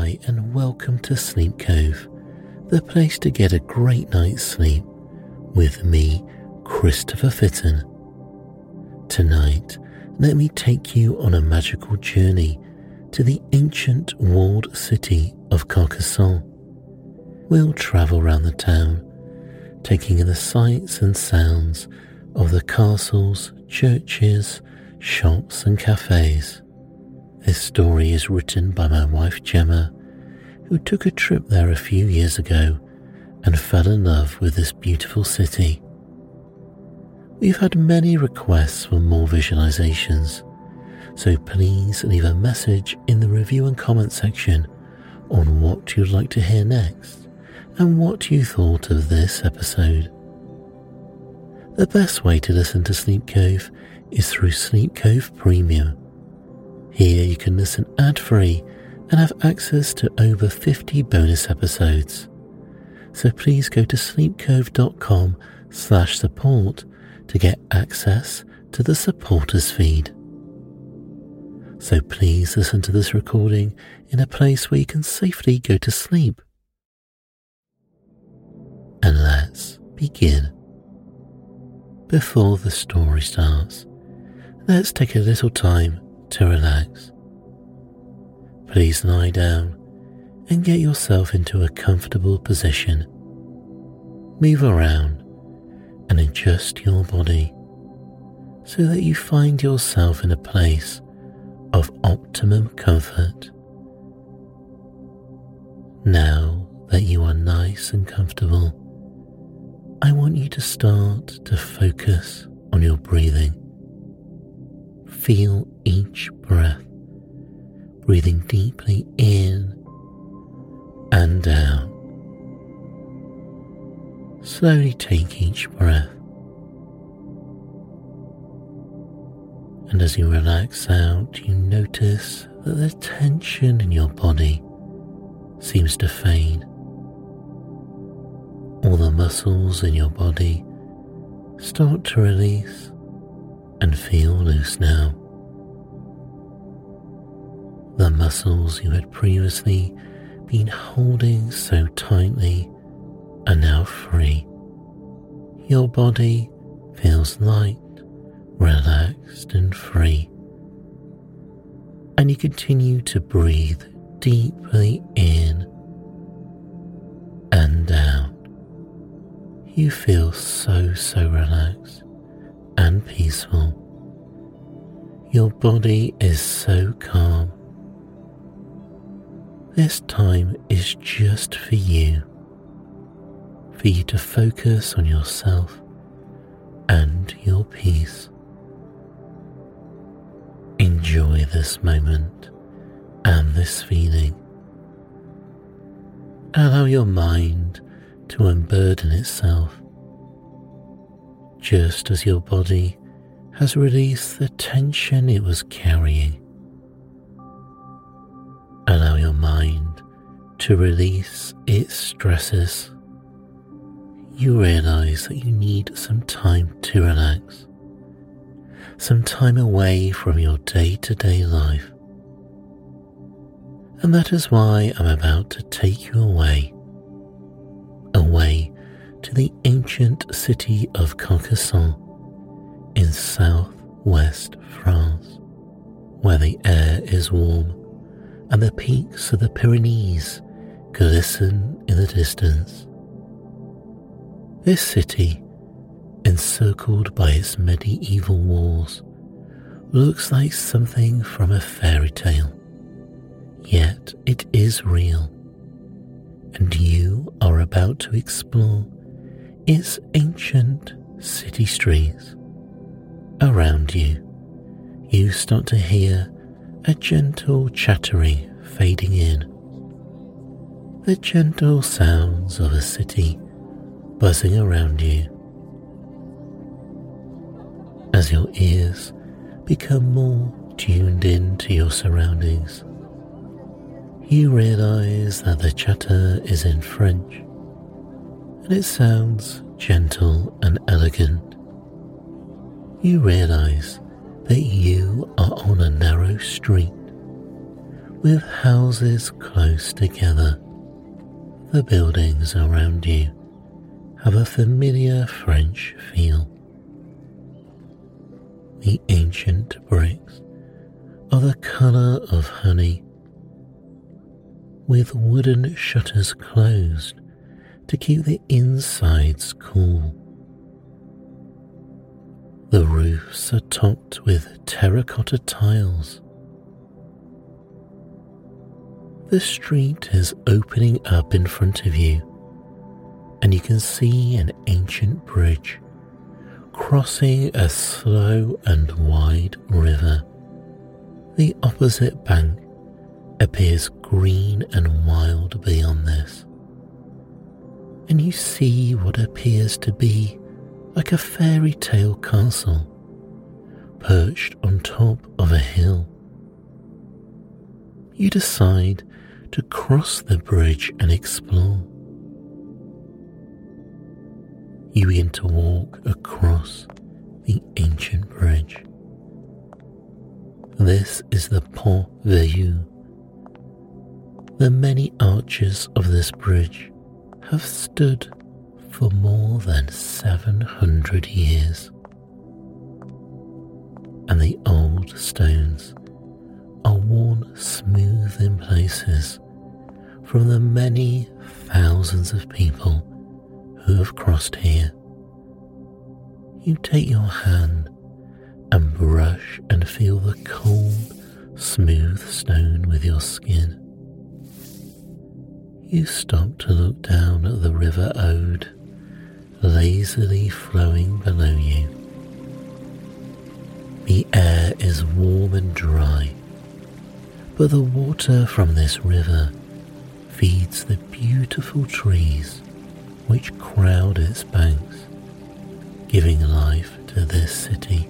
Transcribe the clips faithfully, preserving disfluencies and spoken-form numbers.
Hi and welcome to Sleep Cove, the place to get a great night's sleep with me, Christopher Fitton. Tonight, let me take you on a magical journey to the ancient walled city of Carcassonne. We'll travel around the town, taking in the sights and sounds of the castles, churches, shops and cafes. This story is written by my wife Gemma, who took a trip there a few years ago and fell in love with this beautiful city. We've had many requests for more visualizations, so please leave a message in the review and comment section on what you'd like to hear next and what you thought of this episode. The best way to listen to Sleep Cove is through Sleep Cove Premium. Here you can listen ad-free and have access to over fifty bonus episodes. So please go to sleepcove.com slash support to get access to the supporters feed. So please listen to this recording in a place where you can safely go to sleep. And let's begin. Before the story starts, let's take a little time to relax. Please lie down and get yourself into a comfortable position. Move around and adjust your body so that you find yourself in a place of optimum comfort. Now that you are nice and comfortable, I want you to start to focus on your breathing. Feel each breath, breathing deeply in and out. Slowly take each breath, and as you relax out, you notice that the tension in your body seems to fade. All the muscles in your body start to release and feel loose now. The muscles you had previously been holding so tightly are now free. Your body feels light, relaxed and free. And you continue to breathe deeply in and out. You feel so, so relaxed and peaceful. Your body is so calm. This time is just for you, for you to focus on yourself and your peace. Enjoy this moment and this feeling. Allow your mind to unburden itself, just as your body has released the tension it was carrying. Allow your mind to release its stresses. You realize that you need some time to relax, some time away from your day-to-day life. And that is why I'm about to take you away, away to the ancient city of Carcassonne in southwest France, where the air is warm and the peaks of the Pyrenees glisten in the distance. This city, encircled by its medieval walls, looks like something from a fairy tale. Yet it is real, and you are about to explore its ancient city streets. Around you, you start to hear a gentle chattering fading in. The gentle sounds of a city buzzing around you. As your ears become more tuned in to your surroundings, you realize that the chatter is in French, and it sounds gentle and elegant. You realize that you are on a narrow street with houses close together. The buildings around you have a familiar French feel. The ancient bricks are the colour of honey, with wooden shutters closed to keep the insides cool. The roofs are topped with terracotta tiles. The street is opening up in front of you, and you can see an ancient bridge crossing a slow and wide river. The opposite bank appears green and wild beyond this, and you see what appears to be like a fairy tale castle perched on top of a hill. You decide to cross the bridge and explore. You begin to walk across the ancient bridge. This is the Pont Vieux. The many arches of this bridge have stood for more than seven hundred years, and the old stones are worn smooth in places from the many thousands of people who have crossed here. You take your hand and brush and feel the cold, smooth stone with your skin. You stop to look down at the River Aude, lazily flowing below you. The air is warm and dry, but the water from this river feeds the beautiful trees which crowd its banks, giving life to this city.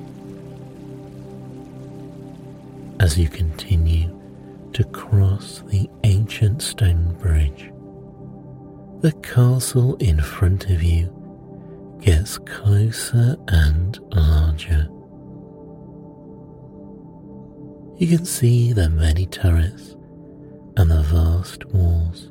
As you continue to cross the ancient stone bridge, the castle in front of you gets closer and larger. You can see the many turrets and the vast walls.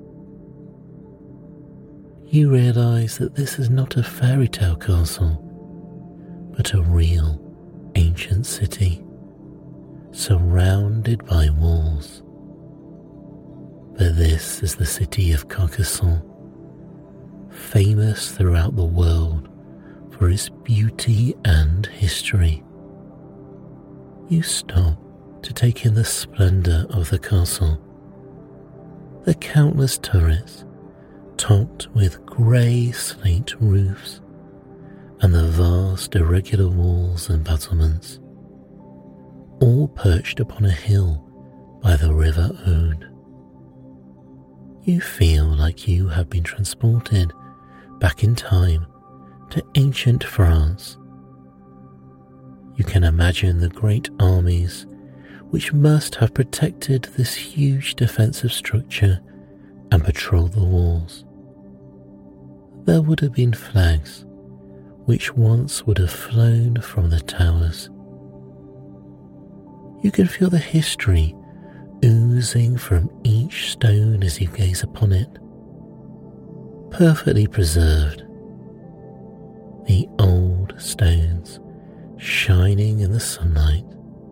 You realize that this is not a fairy tale castle, but a real ancient city, surrounded by walls. But this is the city of Carcassonne, famous throughout the world for its beauty and history. You stop to take in the splendour of the castle, the countless turrets topped with grey slate roofs, and the vast irregular walls and battlements, all perched upon a hill by the River Aude. You feel like you have been transported back in time to ancient France. You can imagine the great armies which must have protected this huge defensive structure and patrolled the walls. There would have been flags which once would have flown from the towers. You can feel the history oozing from each stone as you gaze upon it, perfectly preserved. The old stones shining in the sunlight.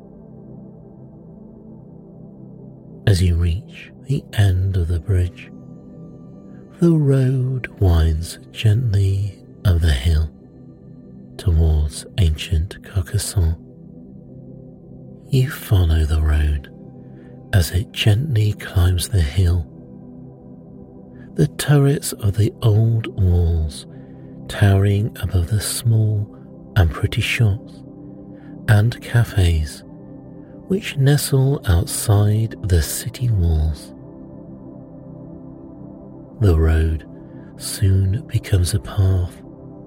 As you reach the end of the bridge, the road winds gently up the hill towards ancient Carcassonne. You follow the road as it gently climbs the hill. The turrets of the old walls towering above the small and pretty shops and cafes which nestle outside the city walls. The road soon becomes a path.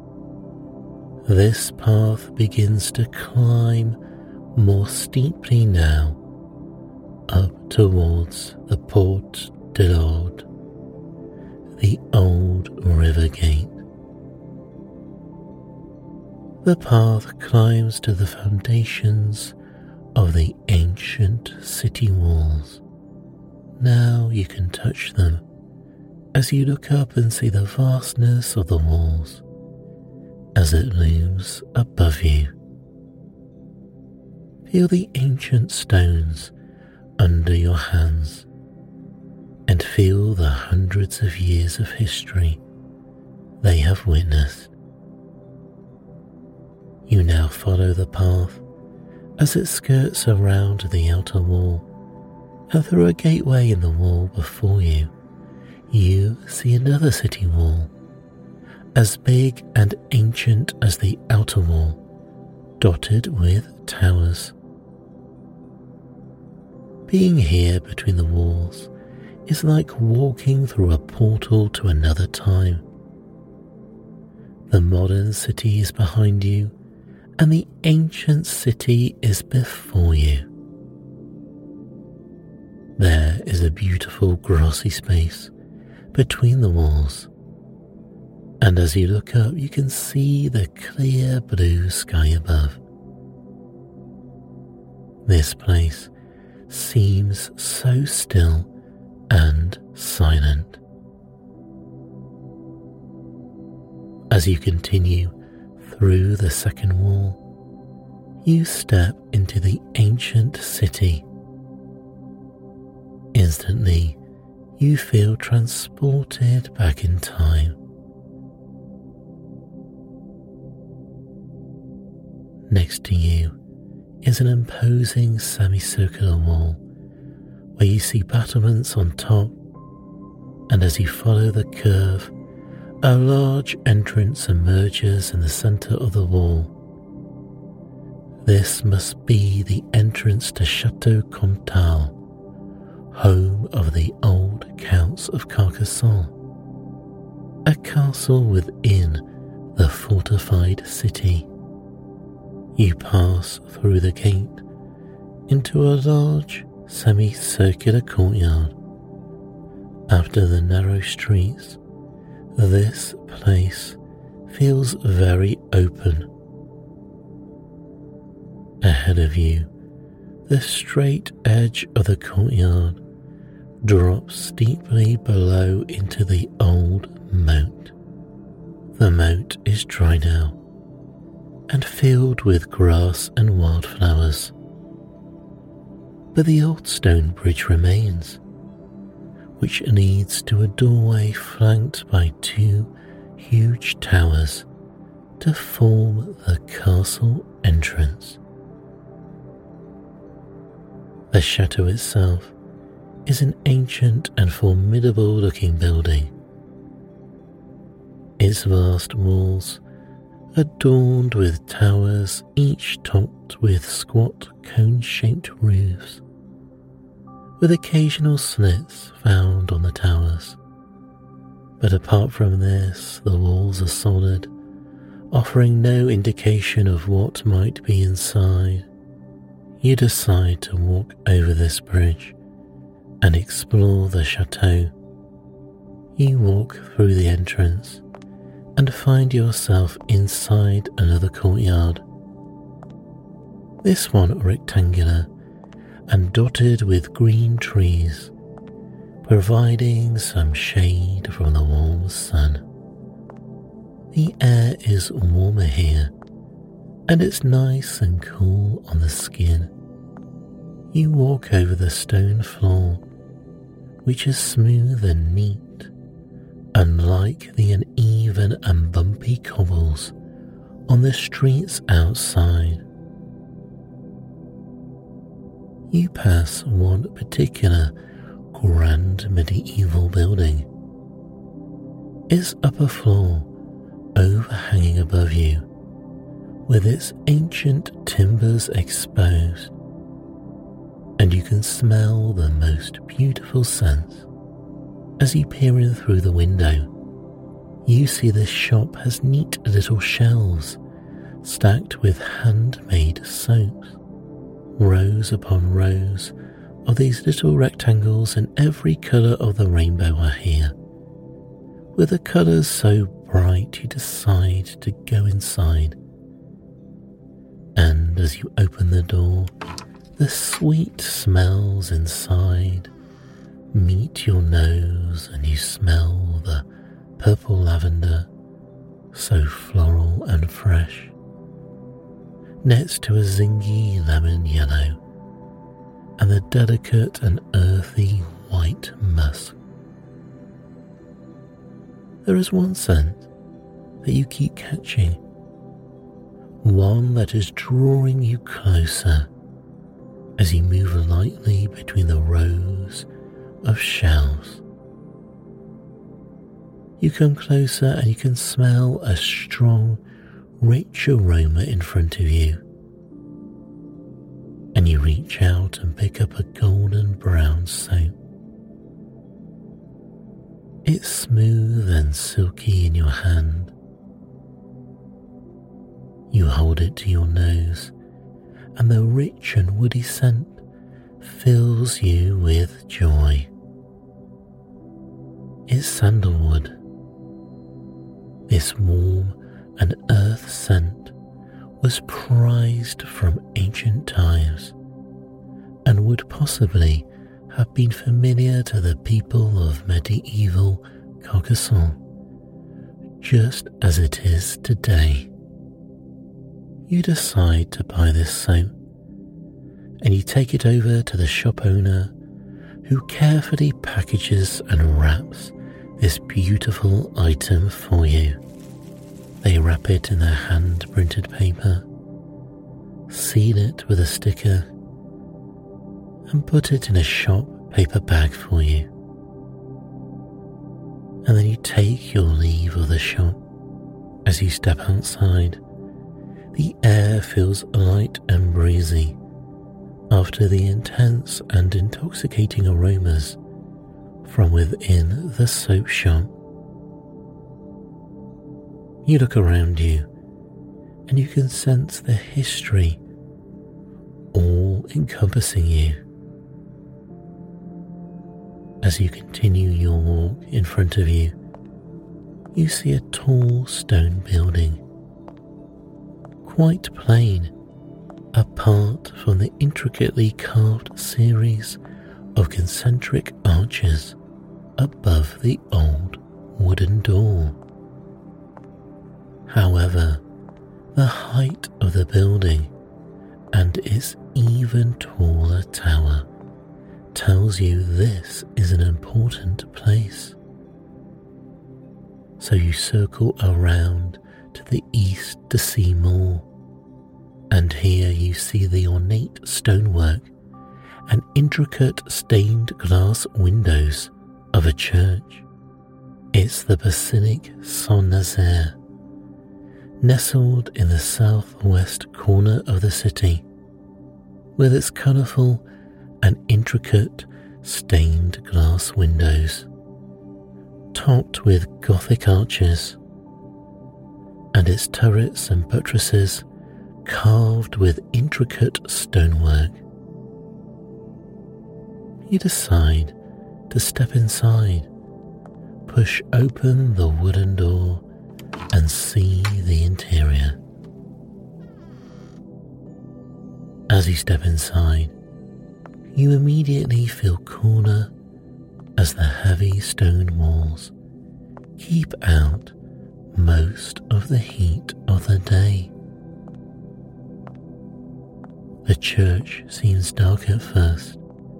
This path begins to climb more steeply now, up towards the Porte de l'Aude, the old river gate. The path climbs to the foundations of the ancient city walls. Now you can touch them as you look up and see the vastness of the walls as it looms above you. Feel the ancient stones under your hands and feel the hundreds of years of history they have witnessed. You now follow the path as it skirts around the outer wall, and through a gateway in the wall before you, you see another city wall, as big and ancient as the outer wall, dotted with towers. Being here between the walls is like walking through a portal to another time. The modern city is behind you, and the ancient city is before you. There is a beautiful grassy space between the walls, and as you look up you can see the clear blue sky above. This place seems so still and silent. As you continue through the second wall, you step into the ancient city. Instantly, you feel transported back in time. Next to you is an imposing semicircular wall where you see battlements on top, and as you follow the curve, a large entrance emerges in the centre of the wall. This must be the entrance to Chateau Comtal, home of the old Counts of Carcassonne, a castle within the fortified city. You pass through the gate into a large semicircular courtyard. After the narrow streets, this place feels very open. Ahead of you, the straight edge of the courtyard drops steeply below into the old moat. The moat is dry now and filled with grass and wildflowers, but the old stone bridge remains, which leads to a doorway flanked by two huge towers to form the castle entrance. The chateau itself is an ancient and formidable looking building. Its vast walls, adorned with towers each topped with squat cone-shaped roofs, with occasional slits found on the towers. But apart from this, the walls are solid, offering no indication of what might be inside. You decide to walk over this bridge and explore the chateau. You walk through the entrance and find yourself inside another courtyard. This one rectangular and dotted with green trees, providing some shade from the warm sun. The air is warmer here, and it's nice and cool on the skin. You walk over the stone floor, which is smooth and neat, unlike the uneven and bumpy cobbles on the streets outside. You pass one particular grand medieval building. Its upper floor overhanging above you, with its ancient timbers exposed, and you can smell the most beautiful scents. As you peer in through the window, you see this shop has neat little shelves stacked with handmade soaps. Rows upon rows of these little rectangles in every colour of the rainbow are here, with the colours so bright you decide to go inside. And as you open the door, the sweet smells inside meet your nose and you smell the purple lavender, so floral and fresh, next to a zingy lemon yellow and the delicate and earthy white musk. There is one scent that you keep catching, one that is drawing you closer as you move lightly between the rows of shelves. You come closer and you can smell a strong, rich aroma in front of you. And you reach out and pick up a golden brown soap. It's smooth and silky in your hand. You hold it to your nose, and the rich and woody scent fills you with joy. It's sandalwood. This warm and earth scent was prized from ancient times and would possibly have been familiar to the people of medieval Carcassonne, just as it is today. You decide to buy this soap, and you take it over to the shop owner, who carefully packages and wraps this beautiful item for you. They wrap it in their hand-printed paper, seal it with a sticker, and put it in a shop paper bag for you. And then you take your leave of the shop. As you step outside, the air feels light and breezy after the intense and intoxicating aromas from within the soap shop. You look around you and you can sense the history all encompassing you. As you continue your walk, in front of you, you see a tall stone building, quite plain, apart from the intricately carved series of concentric arches above the old wooden door. However, the height of the building and its even taller tower tells you this is an important place. So you circle around to the east to see more, and here you see the ornate stonework and intricate stained glass windows of a church. It's the Basilique Saint-Nazaire, nestled in the southwest corner of the city, with its colourful and intricate stained glass windows, topped with Gothic arches, and its turrets and buttresses carved with intricate stonework. You decide to step inside, push open the wooden door, and see the interior. As you step inside, you immediately feel cooler as the heavy stone walls keep out most of the heat of the day. The church seems dark at first,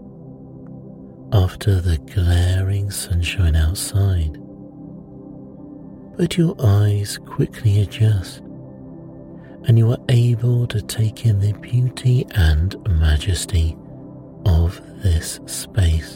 after the glaring sunshine outside, but your eyes quickly adjust and you are able to take in the beauty and majesty of this space.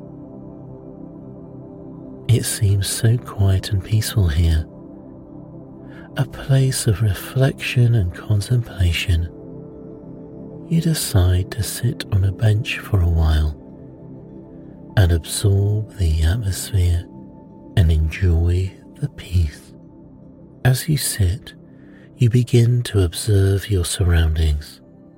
It seems so quiet and peaceful here, a place of reflection and contemplation. You decide to sit on a bench for a while and absorb the atmosphere and enjoy the peace. As you sit, you begin to observe your surroundings.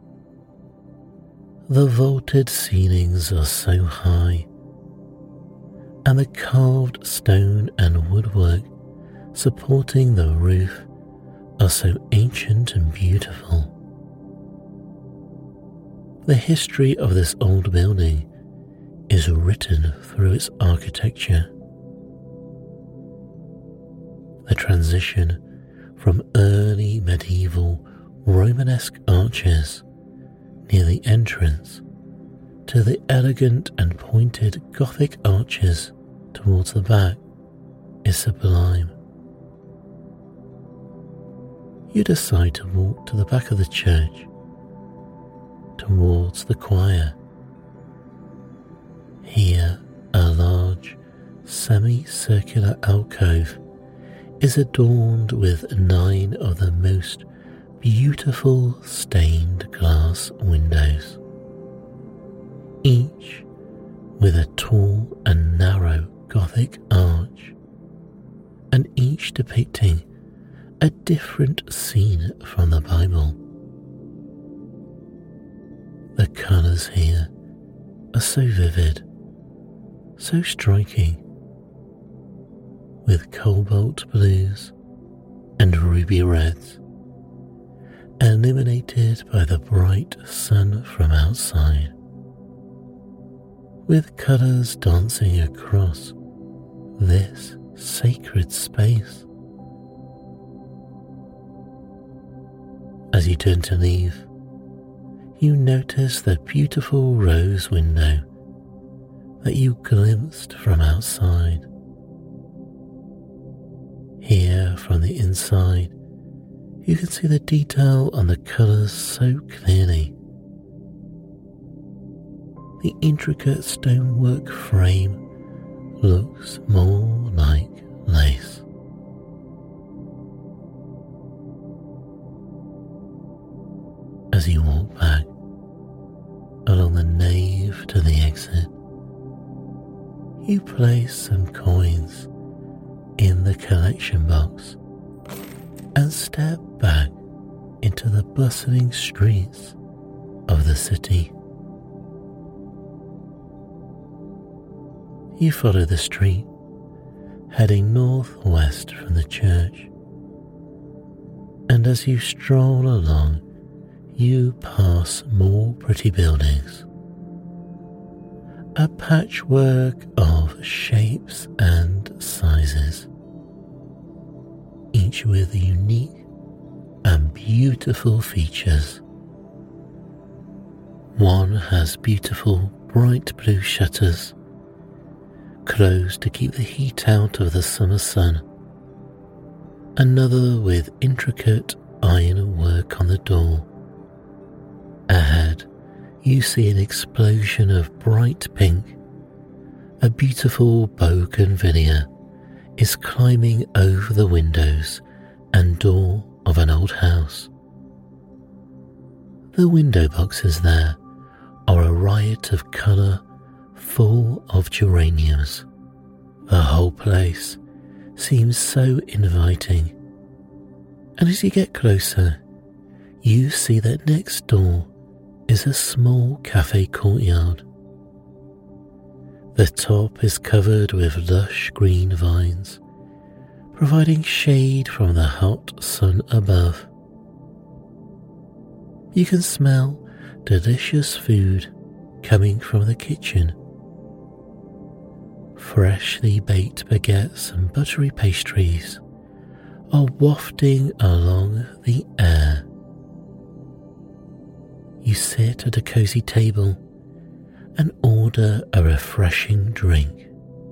The vaulted ceilings are so high, and the carved stone and woodwork supporting the roof are so ancient and beautiful. The history of this old building is is written through its architecture. The transition from early medieval Romanesque arches near the entrance to the elegant and pointed Gothic arches towards the back is sublime. You decide to walk to the back of the church, towards the choir. Here, a large, semicircular alcove is adorned with nine of the most beautiful stained glass windows, each with a tall and narrow Gothic arch, and each depicting a different scene from the Bible. The colours here are so vivid, so striking, with cobalt blues and ruby reds, illuminated by the bright sun from outside, with colours dancing across this sacred space. As you turn to leave, you notice the beautiful rose window that you glimpsed from outside. Here, from the inside, you can see the detail on the colours so clearly. The intricate stonework frame looks more like lace. As you walk back along the nave to the exit, you place some coins in the collection box and step back into the bustling streets of the city. You follow the street, heading northwest from the church, and as you stroll along, you pass more pretty buildings, a patchwork of shapes and sizes, each with unique and beautiful features. One has beautiful bright blue shutters, closed to keep the heat out of the summer sun. Another with intricate iron work on the door. Ahead, you see an explosion of bright pink. A beautiful bougainvillea is climbing over the windows and door of an old house. The window boxes there are a riot of colour, full of geraniums. The whole place seems so inviting, and as you get closer, you see that next door is a small cafe courtyard. The top is covered with lush green vines, providing shade from the hot sun above. You can smell delicious food coming from the kitchen. Freshly baked baguettes and buttery pastries are wafting along the air. You sit at a cozy table and order a refreshing drink.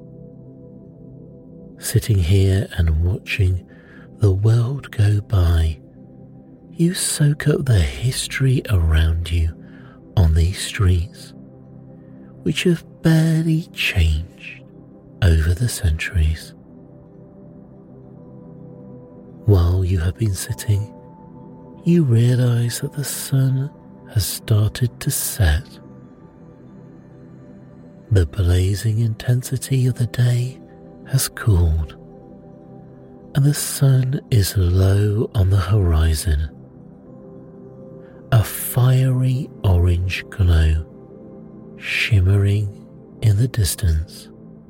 Sitting here and watching the world go by, you soak up the history around you on these streets, which have barely changed over the centuries. While you have been sitting, you realize that the sun has started to set. The blazing intensity of the day has cooled, and the sun is low on the horizon. A fiery orange glow shimmering in the distance.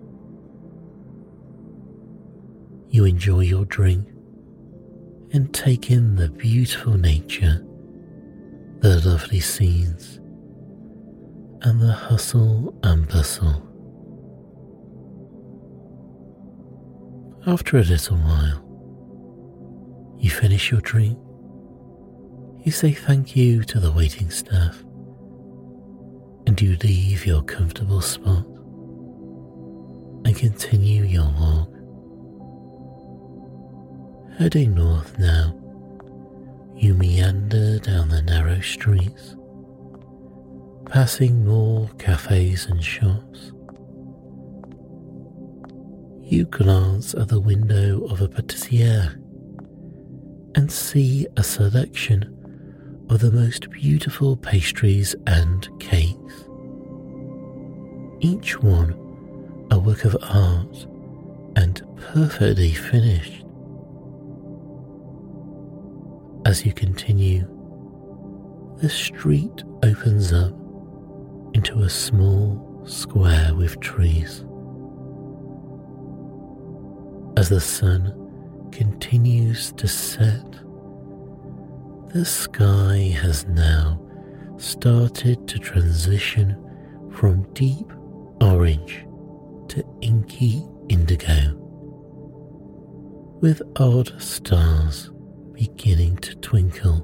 You enjoy your drink and take in the beautiful nature, the lovely scenes, and the hustle and bustle After a little while, you finish your drink, you say thank you to the waiting staff, and you leave your comfortable spot and continue your walk. Heading north now, you meander down the narrow streets, passing more cafes and shops. You glance at the window of a pâtissière and see a selection of the most beautiful pastries and cakes, each one a work of art and perfectly finished. As you continue, the street opens up into a small square with trees. As the sun continues to set, the sky has now started to transition from deep orange to inky indigo, with odd stars beginning to twinkle.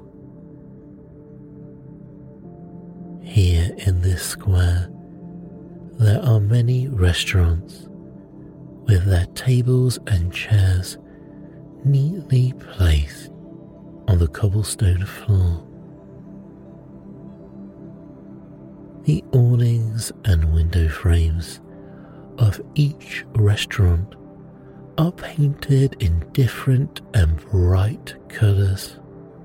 Here in this square, there are many restaurants with their tables and chairs neatly placed on the cobblestone floor. The awnings and window frames of each restaurant are painted in different and bright colours: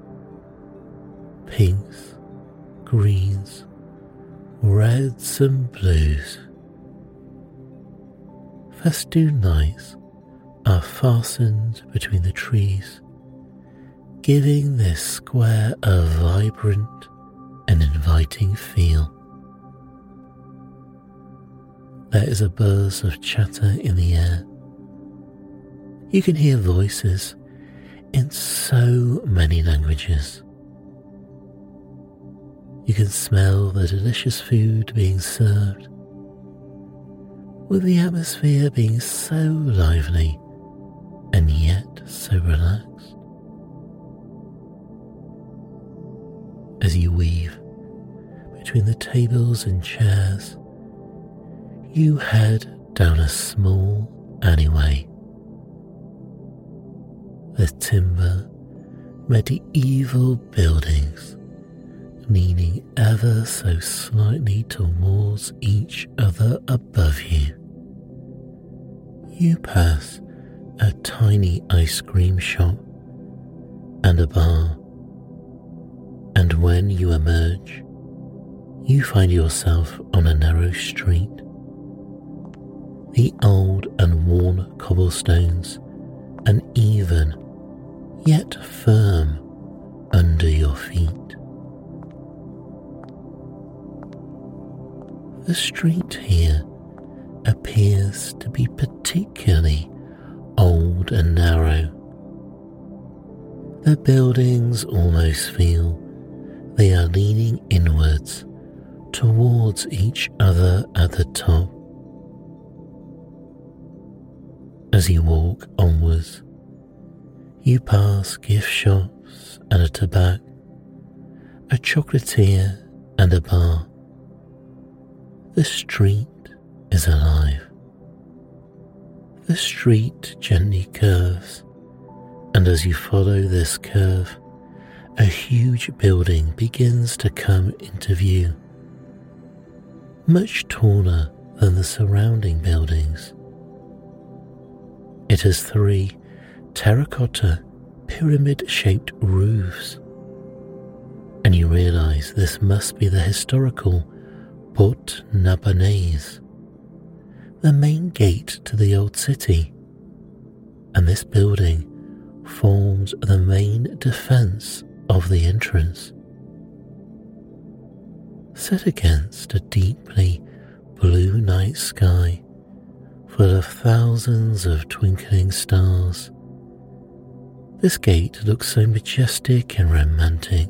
pinks, greens, reds and blues. Festoon lights are fastened between the trees, giving this square a vibrant and inviting feel. There is a buzz of chatter in the air. You can hear voices in so many languages. You can smell the delicious food being served, with the atmosphere being so lively and yet so relaxed. As you weave between the tables and chairs, you head down a small alleyway. The timber, medieval buildings leaning ever so slightly towards each other above you. You pass a tiny ice cream shop and a bar, and when you emerge, you find yourself on a narrow street. The old and worn cobblestones uneven yet firm under your feet. The street here appears to be particularly old and narrow. The buildings almost feel they are leaning inwards towards each other at the top. As you walk onwards, you pass gift shops and a tobacco, a chocolatier and a bar. The street is alive. The street gently curves, and as you follow this curve, a huge building begins to come into view, much taller than the surrounding buildings. It has three terracotta pyramid-shaped roofs, and you realize this must be the historical Porte Narbonnaise, the main gate to the old city, and this building forms the main defence of the entrance. Set against a deeply blue night sky full of thousands of twinkling stars, this gate looks so majestic and romantic.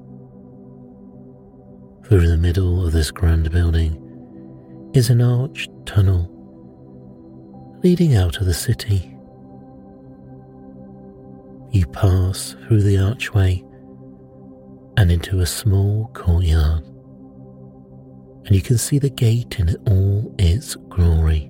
Through the middle of this grand building is an arched tunnel leading out of the city You pass through the archway and into a small courtyard, and you can see the gate in all its glory.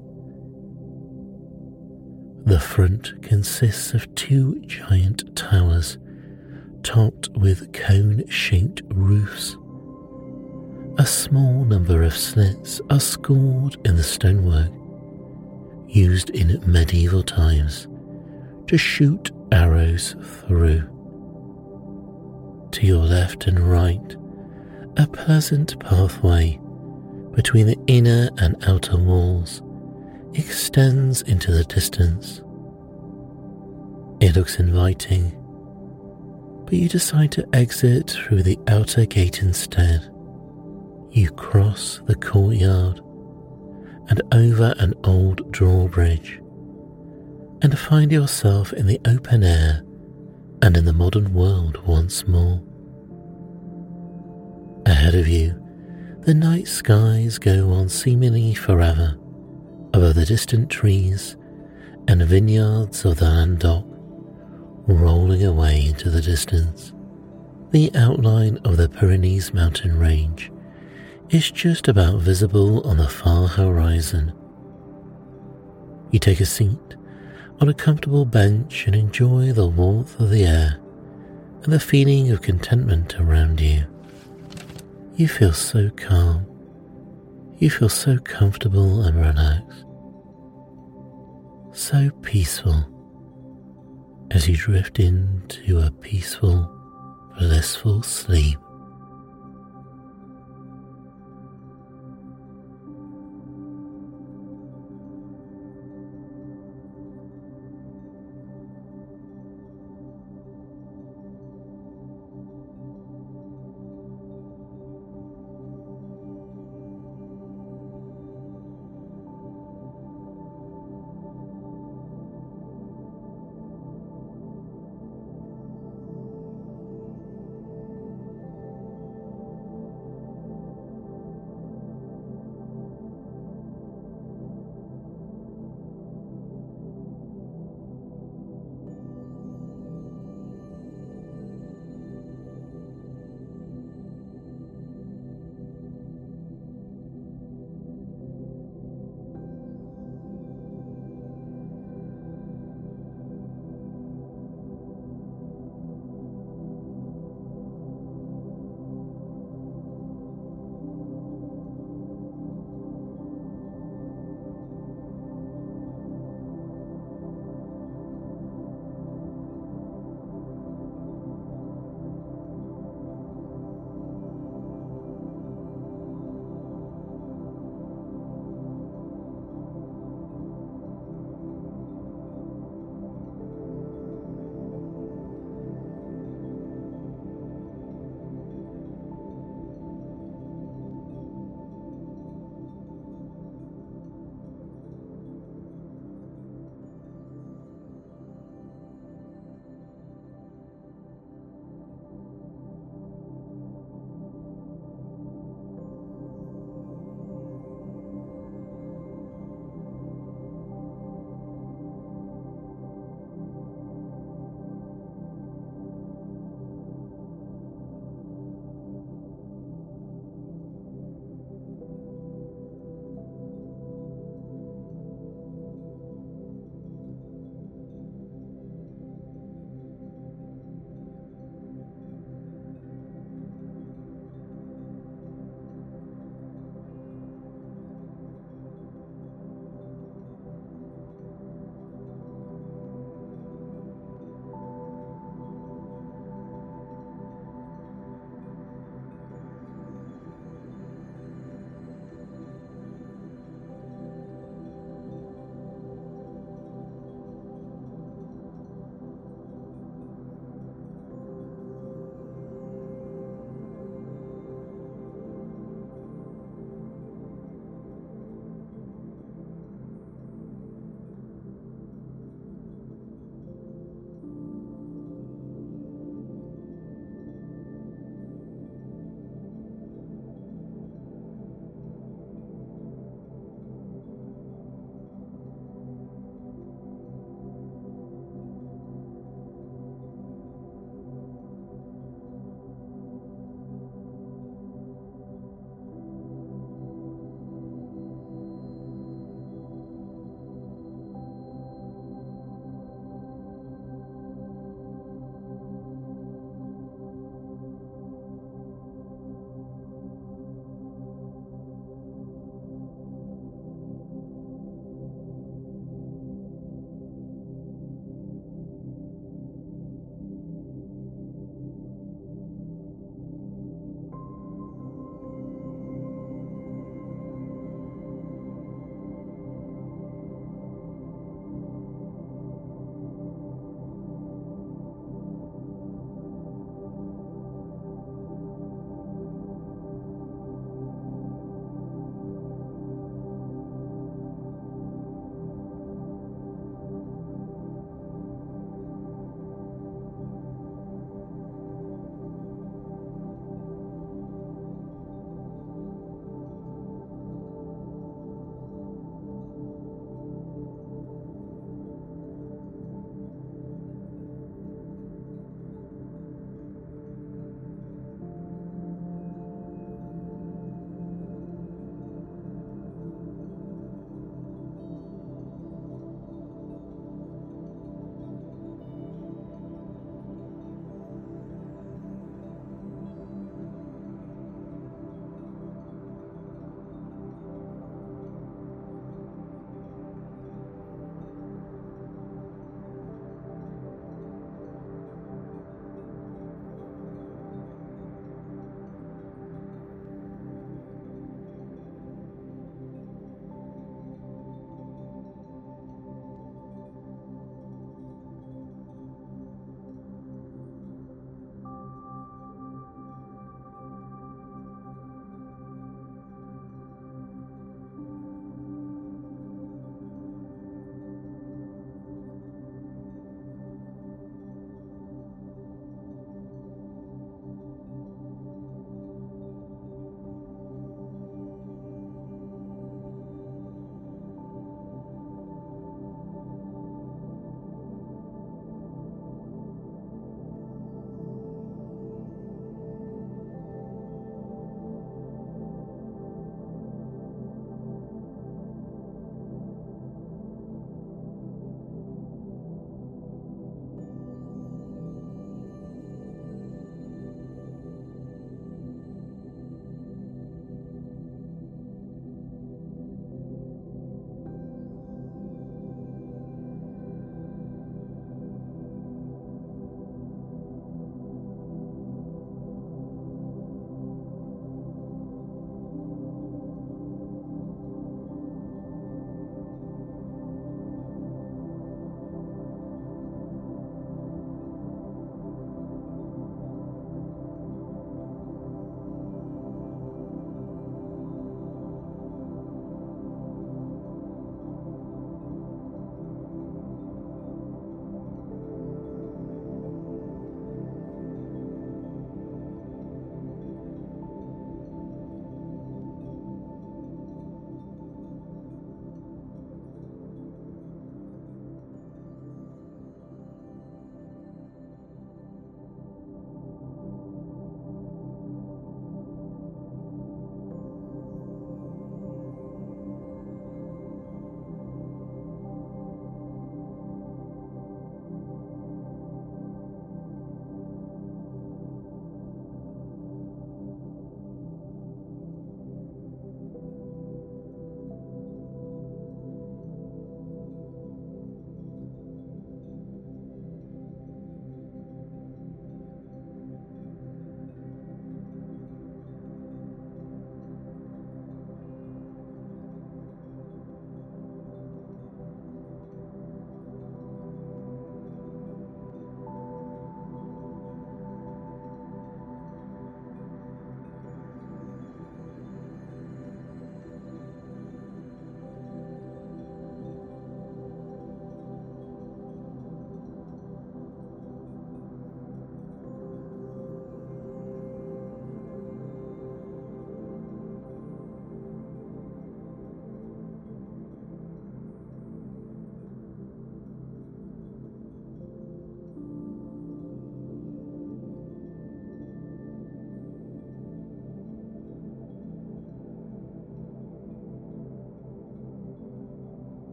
The front consists of two giant towers topped with cone-shaped roofs. A small number of slits are scored in the stonework, used in medieval times to shoot arrows through. To your left and right, a pleasant pathway between the inner and outer walls extends into the distance. It looks inviting, but you decide to exit through the outer gate instead. You cross the courtyard and over an old drawbridge and find yourself in the open air and in the modern world once more. Ahead of you, the night skies go on seemingly forever above the distant trees and vineyards of the Languedoc, rolling away into the distance. The outline of the Pyrenees mountain range is just about visible on the far horizon. You take a seat on a comfortable bench and enjoy the warmth of the air and the feeling of contentment around you. You feel so calm. You feel so comfortable and relaxed. So peaceful as you drift into a peaceful, blissful sleep.